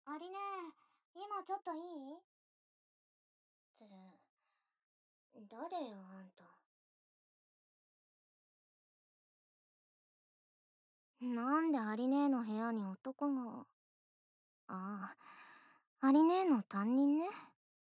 ありね今ちょっといい誰よ、あんた。なんでアリネーの部屋に男が。ああ、アリネーの担任ね。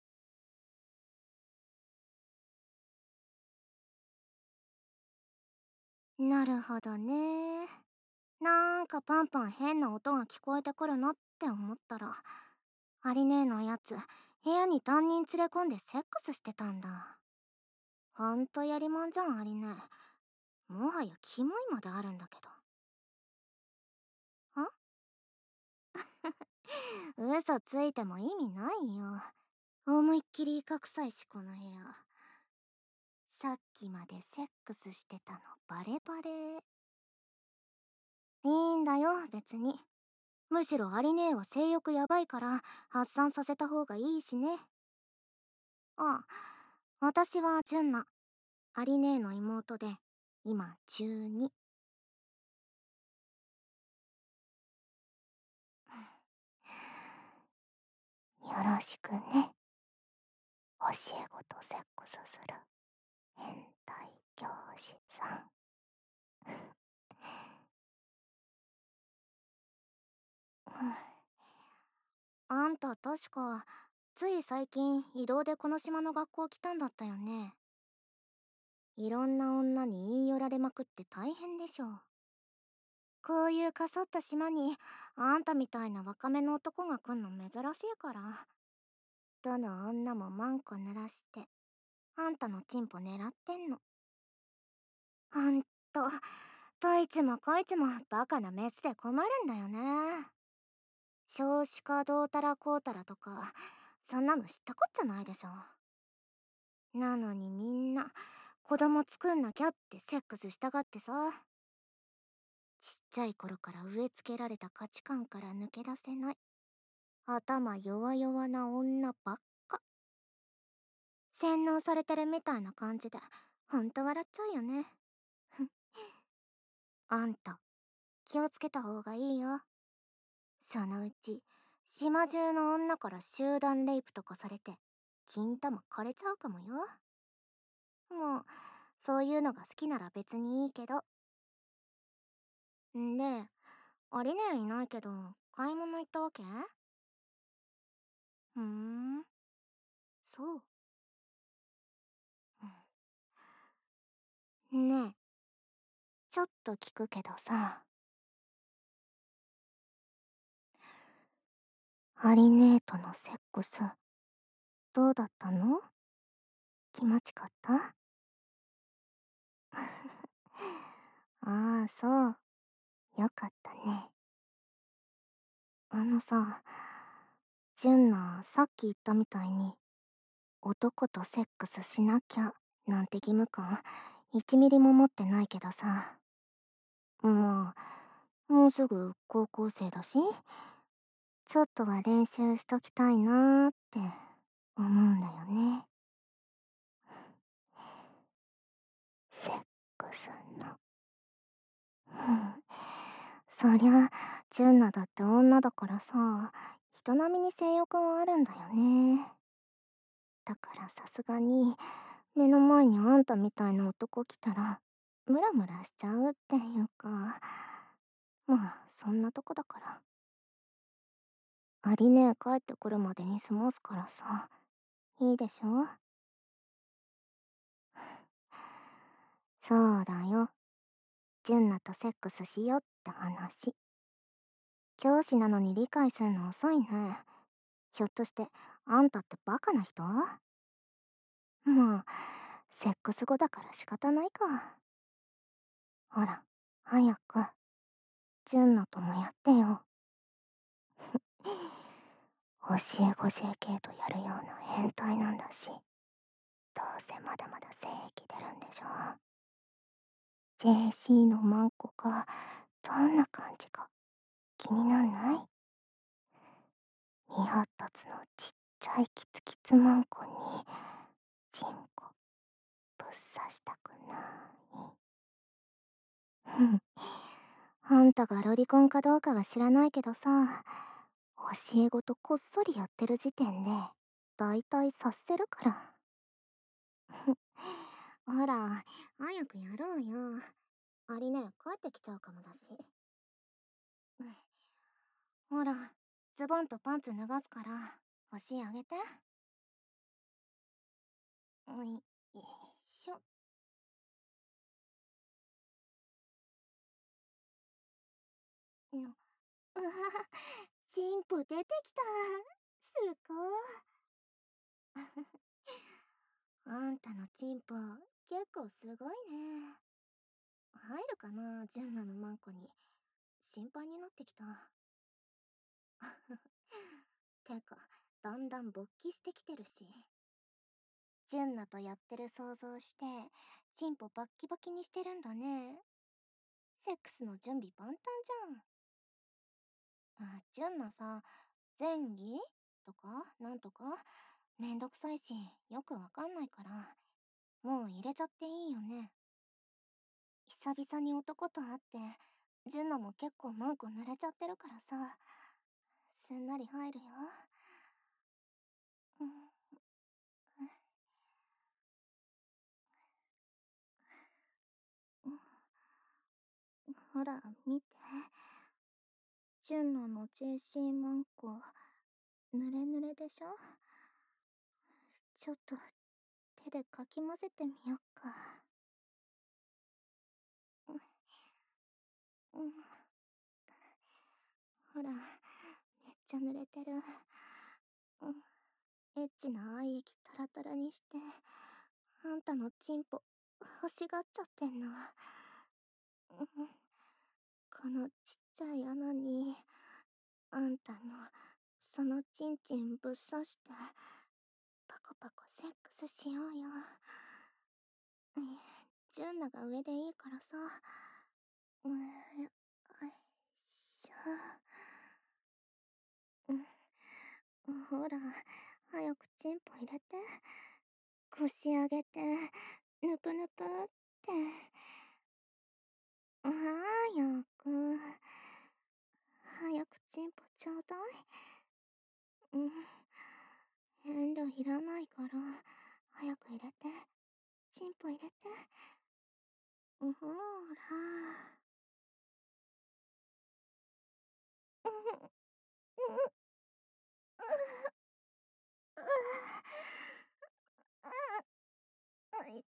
なるほどね。なんかパンパン変な音が聞こえてくるなって思ったら、アリネーのやつ、部屋に担任連れ込んでセックスしてたんだ。ほんとやりまんじゃん、アリネー。もはやキモいまであるんだけど。は嘘ついても意味ないよ。思いっきりかくさいし、この部屋。さっきまでセックスしてたのバレバレ。いいんだよ、別に。むしろアリネーは性欲やばいから発散させた方がいいしね。あ、私はジュンナ。アリネーの妹で、今中2。よろしくね。教え子とセックスする変態教師さん。あんた確か、つい最近移動でこの島の学校来たんだったよね。いろんな女に言い寄られまくって大変でしょう。こういうかそった島に、あんたみたいな若めの男が来んの珍しいから。どの女もマンコ濡らして、あんたのチンポ狙ってんの。ほんと、どいつもこいつもバカなメスで困るんだよね。少子化どうたらこうたらとか、そんなの知ったこっちゃないでしょ。なのにみんな、子供作んなきゃってセックスしたがってさ。ちっちゃい頃から植え付けられた価値観から抜け出せない。頭弱々な女ばっか。洗脳されてるみたいな感じで、ほんと笑っちゃうよね。あんた、気をつけた方がいいよ。そのうち、島中の女から集団レイプとかされて、金玉枯れちゃうかもよ。もう、そういうのが好きなら別にいいけど。んで、ありねえいないけど、買い物行ったわけ？ふーん、そう。ねえ、ちょっと聞くけどさ、アリネートのセックス、どうだったの？気持ちかった？ああ、そう。よかったね。あのさ、ジュンナ、さっき言ったみたいに、男とセックスしなきゃ、なんて義務感、1ミリも持ってないけどさ。まあ、もうすぐ高校生だし、ちょっとは練習しときたいなーって思うんだよね。セックスの。うん。そりゃ、ジュンナだって女だからさ、人並みに性欲はあるんだよね。だからさすがに、目の前にあんたみたいな男来たら、ムラムラしちゃうっていうか、まあ、そんなとこだから。アリね帰ってくるまでに済ますからさ、いいでしょ？そうだよ。ジュンナとセックスしようって話。教師なのに理解するの遅いね。ひょっとして、あんたってバカな人？まあ、セックス後だから仕方ないか。ほら、早く、ジュンナともやってよ。教え子 JK とやるような変態なんだし、どうせまだまだ精液出るんでしょ？ JC のマンコがどんな感じか気になんない？未発達のちっちゃいキツキツマンコにチンコぶっ刺したくない？ふん。あんたがロリコンかどうかは知らないけどさ、 教え子とこっそりやってる時点で、だいたい察せるから。ほら、早くやろうよ。ありね、帰ってきちゃうかもだし。うん、ほら、ズボンとパンツ脱がすから、腰上げて。よいしょ。うわチンポ出てきた。すごい。あんたのチンポ、結構すごいね。入るかな、ジュンナのマンコに。心配になってきた。てか、だんだん勃起してきてるし。ジュンナとやってる想像して、チンポバッキバキにしてるんだね。セックスの準備万端じゃん。ジュンナさ、前儀とかなんとかめんどくさいし、よくわかんないから、もう入れちゃっていいよね。久々に男と会って、ジュンナも結構マンコ濡れちゃってるからさ、すんなり入るよ。うん、ほら、見て。ジュンナの JC マンコ、濡れ濡れでしょ。ちょっと手でかき混ぜてみよっか。うん、ほら、めっちゃ濡れてる。うん、エッチな愛液タラタラにして、あんたのチンポ、欲しがっちゃってんの。うん、このちっちゃい穴に、あんたの、そのチンチンぶっ刺して、パコパコセックスしようよ。ジュンナが上でいいからさ。よいしょ。ほら、早くチンポ入れて。腰上げて、ぬぷぬぷって。早く。早くチンポちょうだい。うん。遠慮いらないから、早く入れて。チンポ入れて。ほら。うん、うん、うん、い、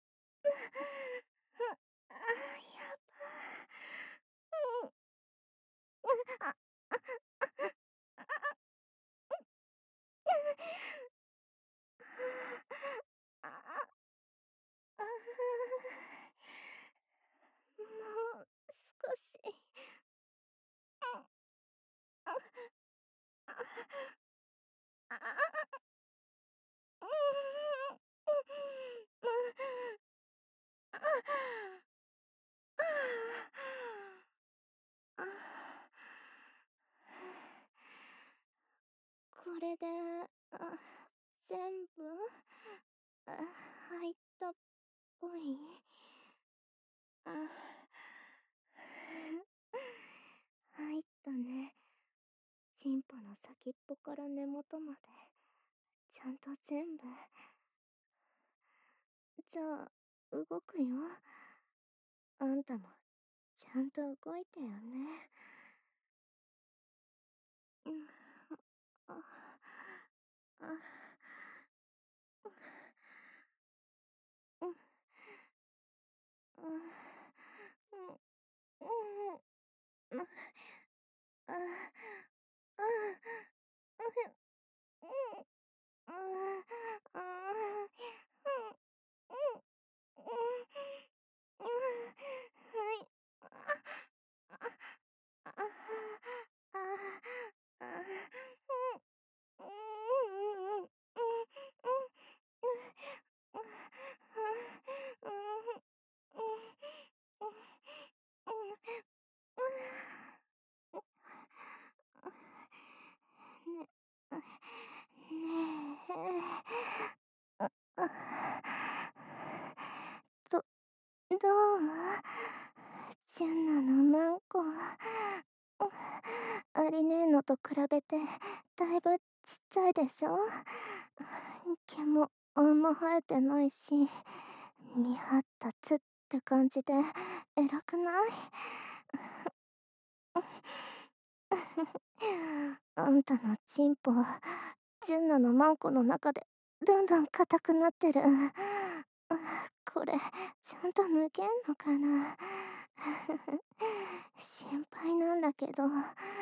やば。あ、あ、あ、もう少し。あ、うん、これで、全部、入ったっぽい。あ、入ったね。チンポの先っぽから根元まで。ちゃんと全部。じゃあ、動くよ。あんたも、ちゃんと動いてよね。うん、あ、あ、うん、うん、うん、うん、あ、あ、あ、うん、うん、うん、うん、はい。あ、あ、あ、あ、うん、うん、うん、うん、ど、どうジュンナのマンコ。あれねえのと比べてだいぶちっちゃいでしょ。毛もあんま生えてないし、見張ったつって感じで偉くない？あんたのチンポ、ジュンナのマンコの中でどんどん硬くなってる。これ、ちゃんと抜けんのかな？心配なんだけど。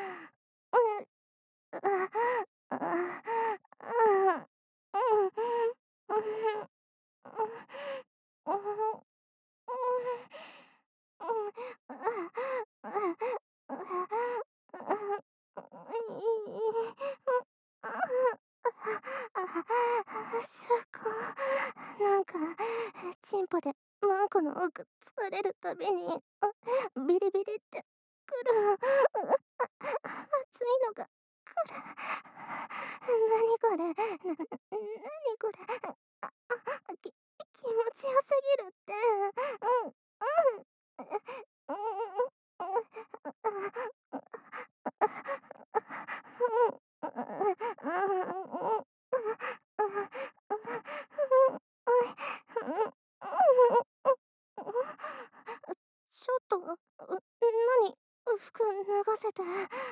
なんか、チンポでマンコの奥疲れるたびに、ビリビリってくる。熱いのがくる。何これ、何これ。気持ちよすぎるって。うん、ちょっと、何服脱がせて。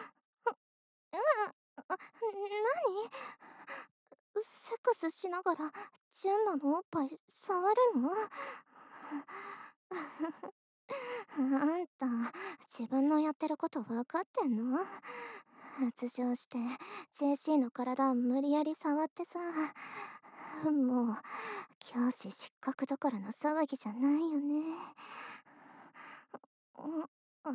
何セックスしながら、ジュンナのおっぱい触るの？あんた、自分のやってること分かってんの？発情して、JC の体無理やり触ってさ、もう、教師失格どころの騒ぎじゃないよね。あ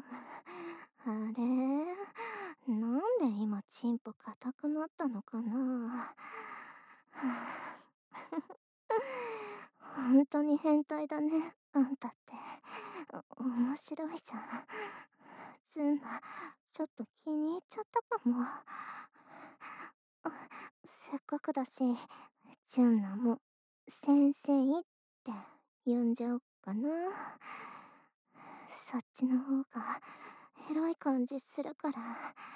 れ、なんで今チンポ硬くなったのかな。本当に変態だね、あんたって。面白いじゃん。ズンナ、ちょっと気に入っちゃったかも。せっかくだし、ジュンナも先生って呼んじゃおっかな。そっちの方がエロい感じするから。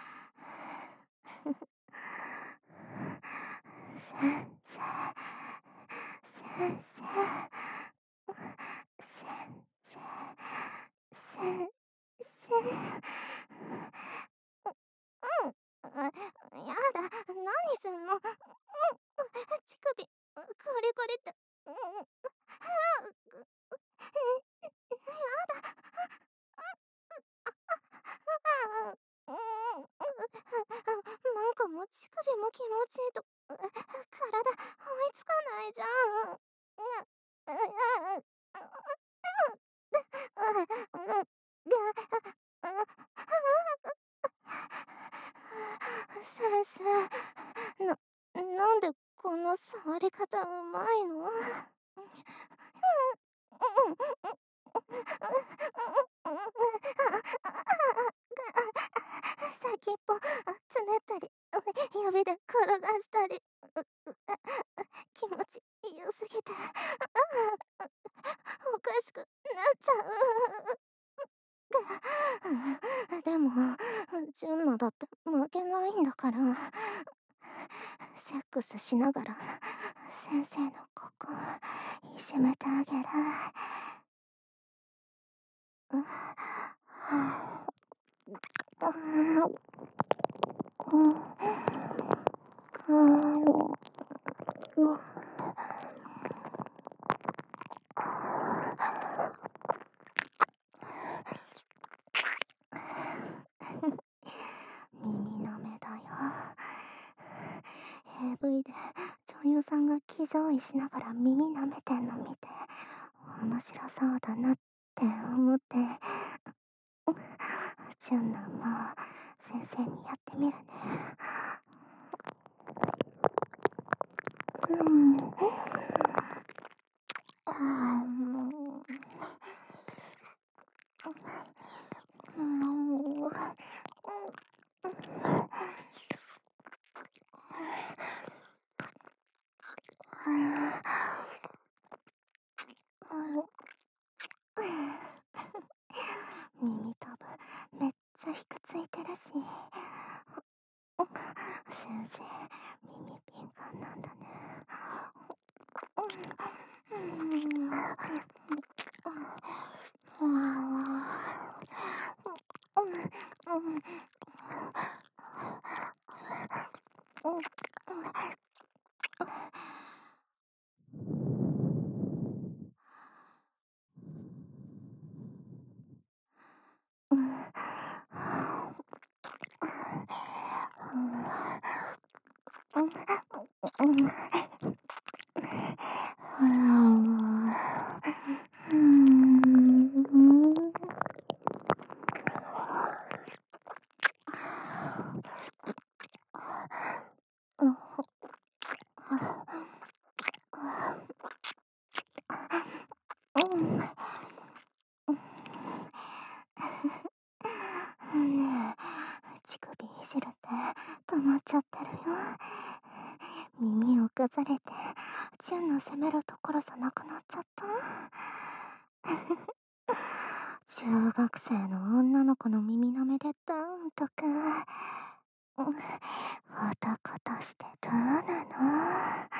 先生、先生、先生、先生。うん。やだ、何すんの？乳首、コリコリって。なんかもう乳首も気持ちいいと、体追いつかないじゃん。先生、なんでこんな触り方うまいの？先っぽつねったり、指で転がしたり、気持ち良すぎて、おかしくなっちゃう。でも、純奈だって負けないんだから、セックスしながら先生のここいじめてあげる。耳の目だよ。AV で女優さんが騎乗位しながら耳舐めてんの見て面白そうだなって思って、純奈も先生にやってみるね。耳たぶめっちゃひくついてるし、 先生、耳敏感なんだね。ねえ、乳首いじるって止まっちゃってるよ。耳をかざれて、チュンの責めるところじゃなくなっちゃった。中学生の女の子の耳の目でダウンとか、男としてどうなの？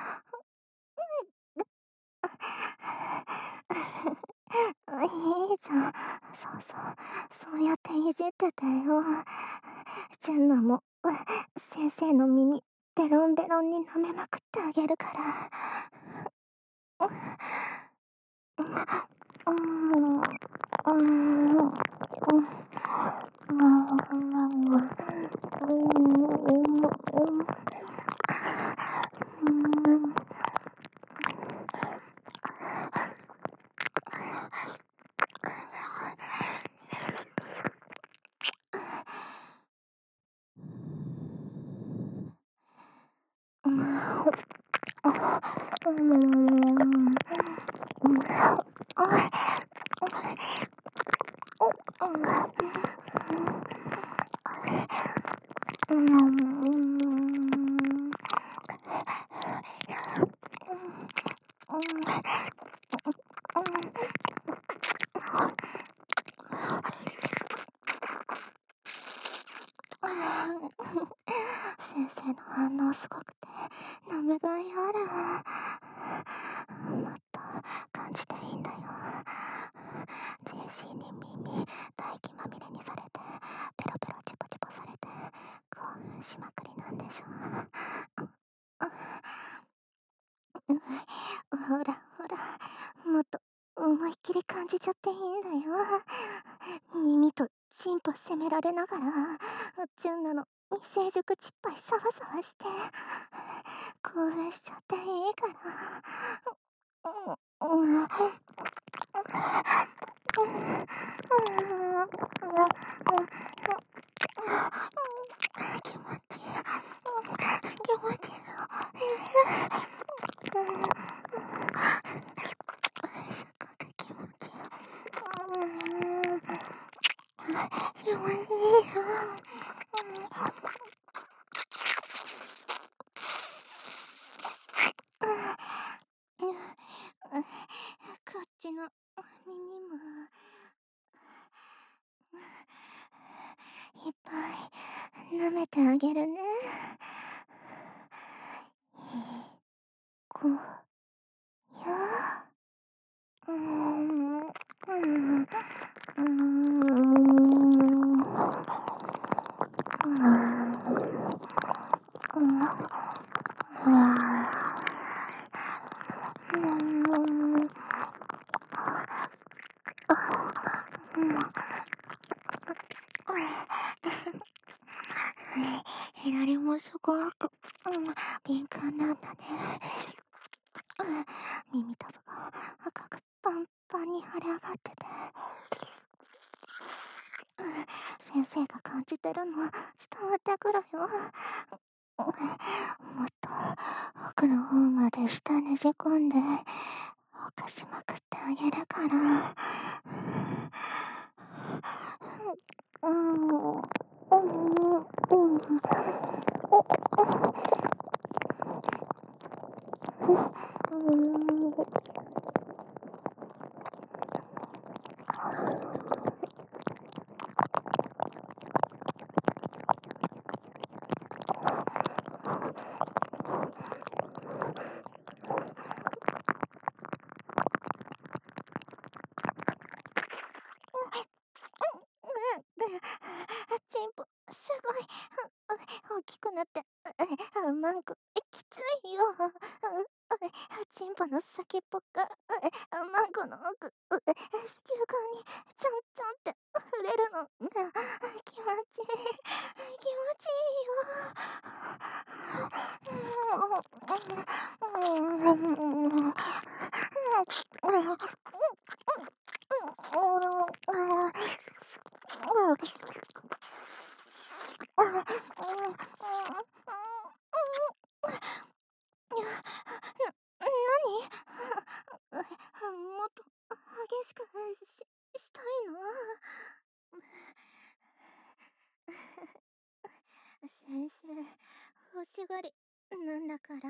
いいじゃん。そうそう。そうやっていじっててよ。チュンナも、先生の耳、ベロンベロンに舐めまくってあげるから。うん。うん。うん。先生の反応すごくて、舐めがいある。もっと感じていいんだよ。全身に耳、唾液まみれにされて、ペロペロチポチポされて、興奮しまくりなんでしょ。ほらほら、もっと思いっきり感じちゃっていいんだよ。耳とチンポ責められながら、チュンナの未成熟ちっぱいサワサワして、興奮しちゃっていいから。気持ちいい。気持ちいい。すっごく気持ちいい。気持ちいいよ。こっちの耳もいっぱい舐めてあげるね。いい子よ。左もすごく、敏感なんだね。耳たぶが赤くパンパンに腫れ上がってて、先生が感じてるのは伝わってくるよ。もっと奥の方まで下ねじ込んでおかしまくってあげるから。 チンポすごい大きくなって、マンコきついよ。チンポの先っぽがマンコの奥子宮管にちょんちょんって触れるのが気持ちいい、気持ちいいよ。もっと激しくしたいの。先生、欲しがりなんだから。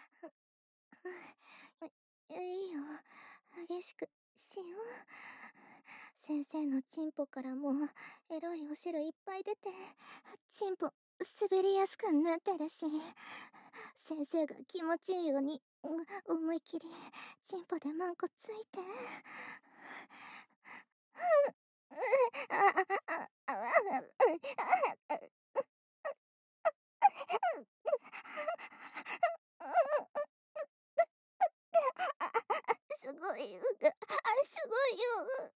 いいよ、激しくしよう。先生のチンポからもエロいお汁いっぱい出て、チンポ滑りやすくなってるし、先生が気持ちいいように、思いっきりチンポでマンコついて。すごい、すごいよ。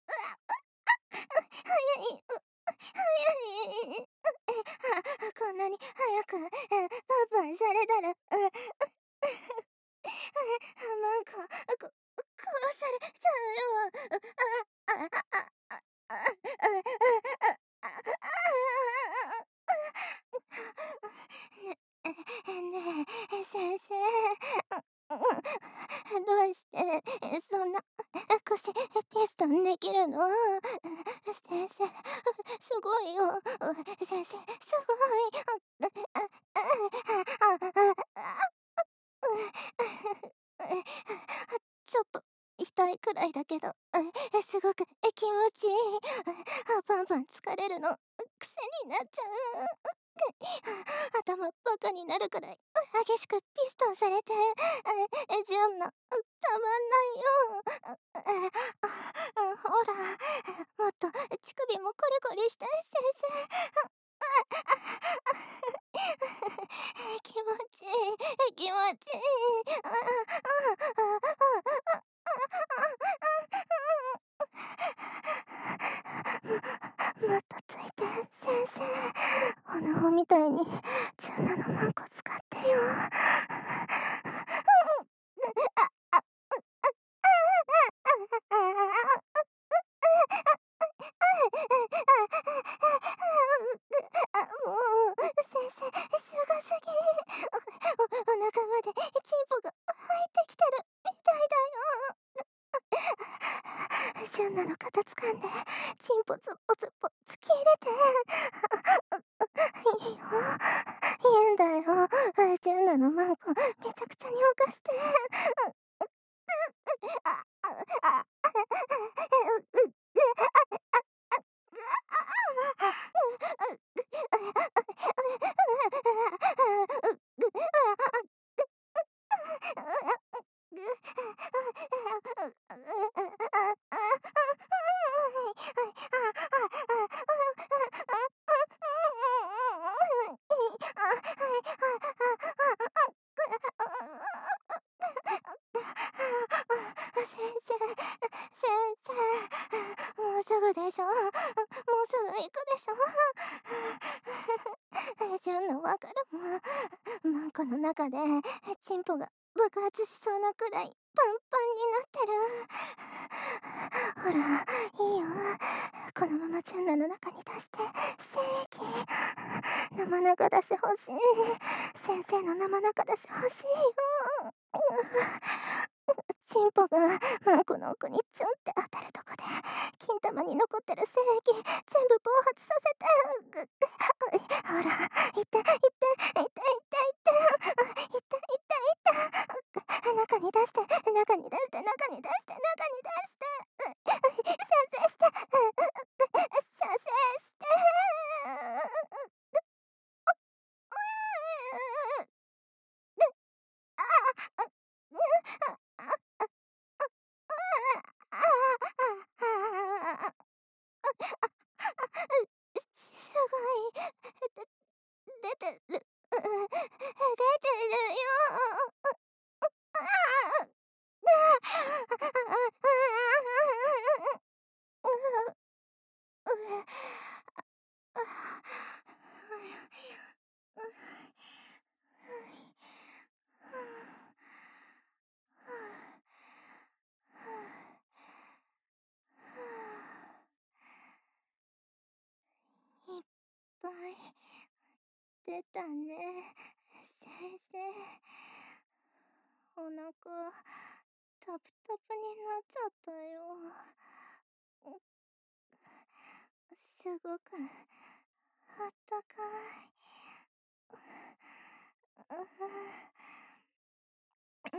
早い、早い。こんなに早く、パンされたら、なんか、殺されちゃうよ。ねえ、先生。どうしてそんな腰ピストンできるの？先生、すごいよ。先生、すごい。ちょっと痛いくらいだけど、すごく気持ちいい。バンバン疲れるの癖になっちゃう。頭バカになるくらい激しくピストンされて、ジュンのたまんないよ。ほら、もっと乳首もコリコリして先生。気持ちいい、気持ちいい。もっとついて先生、おなほみたいにチュンナのマンコ使ってよ。もう先生、すごすぎ。お腹までチンポが入ってきてるみたいだよ。シュンナの肩掴んでチンポズッポズッポ突き入れて。いいよ、いいんだよ。シュンナのマンコめちゃくちゃに犯して。先生、もうすぐでしょ。もうすぐ行くでしょ。ジュンのわかるもん。マンコの中でチンポが爆発しそうなくらいパンパンになってる。ほら、いいよ。このままチュンナの中に出して精液生中出し欲しい。先生の生中出し欲しいよ。チンポがマンコの奥にチュンって当たるとこで金玉に残ってる精液全部暴発させて。ほら、痛い痛い痛い痛い痛い痛い痛い痛い。中に出して中に出して中に出して中に出して。射精して射精して。すごい、 いっぱい出たね、先生。お腹、タプタプになっちゃったよ。すごく、あったかい。うん、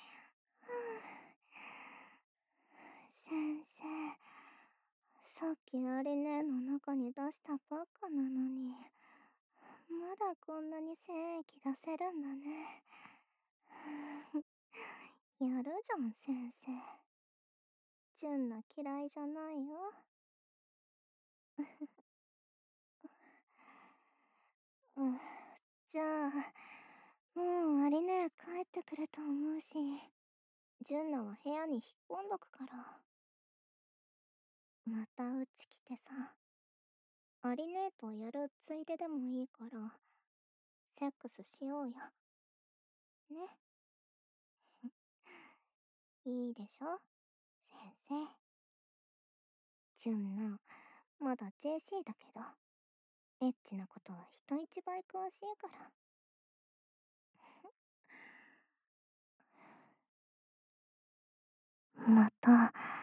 先生、さっきアリネの中に出したばっかなのに、まだこんなに精液出せるんだね。やるじゃん、先生。純奈嫌いじゃないよ。うん、じゃあ、もうアリネ帰ってくると思うし、純奈は部屋に引っ込んどくから。またうち来てさ、アリネとやるついででもいいから、セックスしようよ。ね。いいでしょ先生。純奈、まだ JC だけど、エッチなことは人一倍詳しいから。また、